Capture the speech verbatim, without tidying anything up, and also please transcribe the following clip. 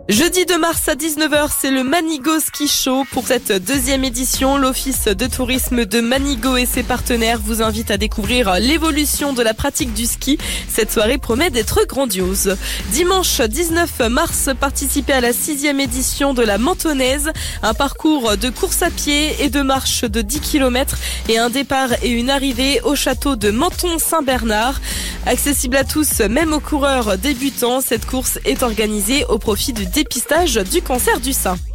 Jeudi deux mars à dix-neuf heures, c'est le Manigot Ski Show. Pour cette deuxième édition, l'Office de tourisme de Manigot et ses partenaires vous invitent à découvrir l'évolution de la pratique du ski. Cette soirée promet d'être grandiose. Dimanche dix-neuf mars, participez à la sixième édition de la Mentonnaise, un parcours de course à pied et de marche de dix kilomètres et un départ et une arrivée au château de Menton-Saint-Bernard. Accessible à tous, même aux coureurs débutants, cette course est organisée au profit du dépistage du cancer du sein.